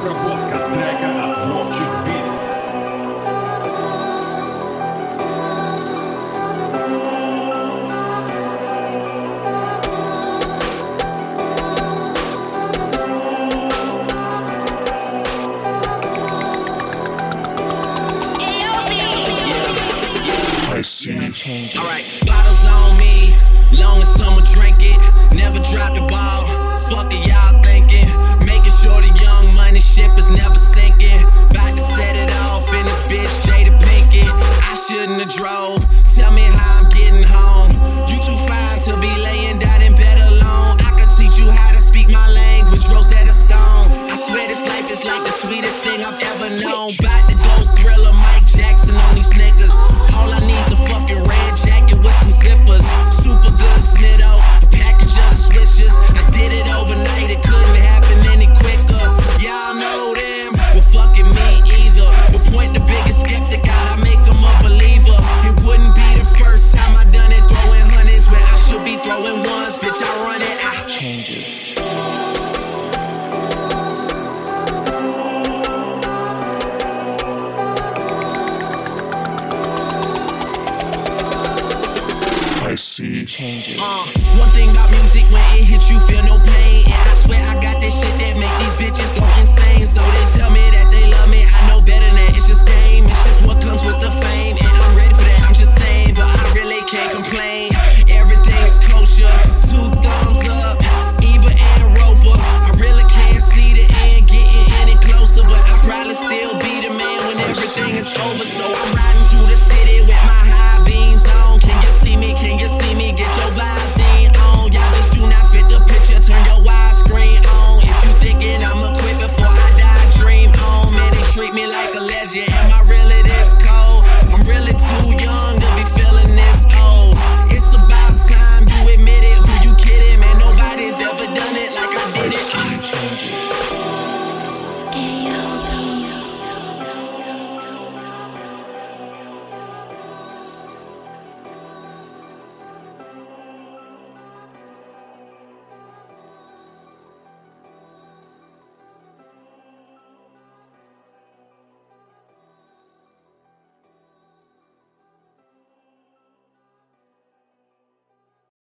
Обработка трека от Вовчик Beats. Alright, bottles on me, long as someone drink it. Never drop the ball, fuck it, y'all thinking. Making sure the young money ship is never sinking. About to set it off in this bitch, Jada Pinkett. I shouldn't have drove, tell me how I'm getting home. You too fine to be laying down in bed alone. I could teach you how to speak my language, Rosetta Stone. I swear this life is like the sweetest thing I've ever known. About to go Thriller, Mike Jackson on these niggas. All I need's a fucking red jacket with some zippers. Super good Smitto, a package of the swishers. I did it overnight, it couldn't happen any quicker. Y'all know them, well fucking me either. We'll point the biggest skeptic out, I make them a believer. It wouldn't be the first time I done it, throwing hundreds where I should be throwing ones. Bitch, I run it, changes. See changes. One thing about music, when it hits you, feel no pain.